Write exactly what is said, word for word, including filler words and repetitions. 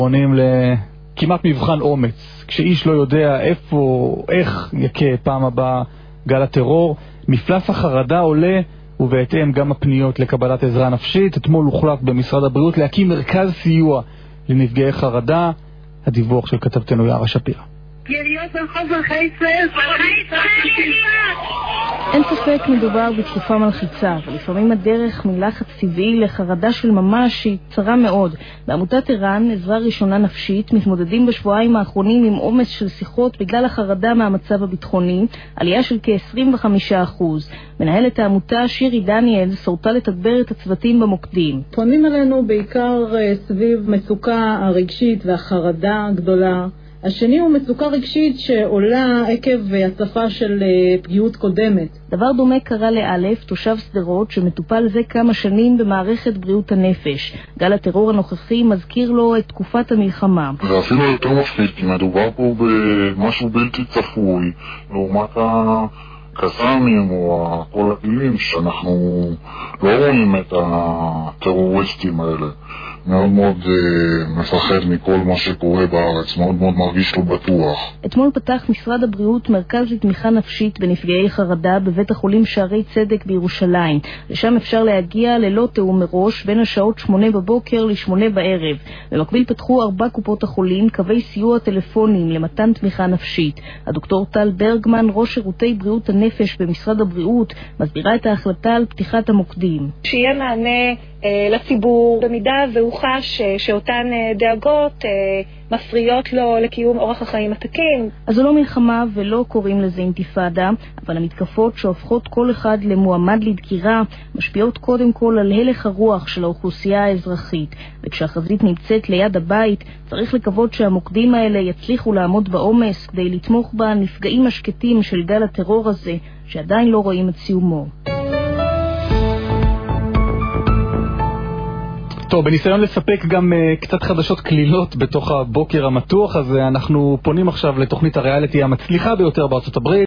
עונים לכמעט מבחן אומץ, כשאיש לא יודע איפה, איך יכה פעם הבאה גל הטרור, מפלס החרדה עולה ובהתאם גם הפניות לקבלת עזרה נפשית. אתמול הוחלט במשרד הבריאות להקים מרכז סיוע לנפגעי חרדה. הדיווח של כתבתנו יערה שפירא. יריות ברחוב מלכי ישראל, מלכי ישראל! אין ספק מדובר בתקופה מלחיצה, ולפעמים הדרך מלחץ טבעי לחרדה של ממש היא צרה מאוד. בעמותת ער"ן, עזרה ראשונה נפשית, מתמודדים בשבועיים האחרונים עם עומס של שיחות בגלל החרדה מהמצב הביטחוני, עלייה של כ-עשרים וחמישה אחוז. מנהלת העמותה שירי דניאל סורתה לתגבר את הצוותים במוקדים. פונים אלינו בעיקר סביב מצוקה הרגשית והחרדה הגדולה. השני הוא מצוקה רגשית שעולה עקב הצפה של פגיעות קודמת. דבר דומה קרה לאלף, תושב סדרות שמטופל זה כמה שנים במערכת בריאות הנפש. גל הטרור הנוכחי מזכיר לו את תקופת המלחמה. זה אפילו יותר מפחיד, כי מדובר פה במשהו בלתי צפוי, לעומת הקסאמים או כל הטילים שאנחנו לא רואים את הטרוריסטים האלה. מאוד מאוד uh, מפחד מכל מה שקורה בארץ, מאוד מאוד מרגיש לו בטוח. אתמול פתח משרד הבריאות מרכז לתמיכה נפשית בנפגעי חרדה בבית החולים שערי צדק בירושלים. לשם אפשר להגיע ללא תיאום מראש בין השעות שמונה בבוקר לשמונה בערב. במקביל פתחו ארבע קופות החולים קווי סיוע טלפונים למתן תמיכה נפשית. הדוקטור טל ברגמן, ראש שירותי בריאות הנפש במשרד הבריאות, מסבירה את ההחלטה על פתיחת המוקדים. שיהיה מענה לציבור במידה והוא חש שאותן דאגות מפריעות לו לקיום אורח החיים התקין. אז זו לא מלחמה ולא קוראים לזה אינתיפאדה, אבל המתקפות שהופכות כל אחד למועמד לדקירה משפיעות קודם כל על הלך הרוח של האוכלוסייה האזרחית. וכשהחזית נמצאת ליד הבית, צריך לקוות שהמוקדים האלה יצליחו לעמוד בעומס כדי לתמוך בנפגעים השקטים של גל הטרור הזה, שעדיין לא רואים את סיומו. טוב, בניסיון לספק גם uh, קצת חדשות כלילות בתוך הבוקר המתוח הזה, אנחנו פונים עכשיו לתוכנית הריאליטי המצליחה ביותר בארצות הברית.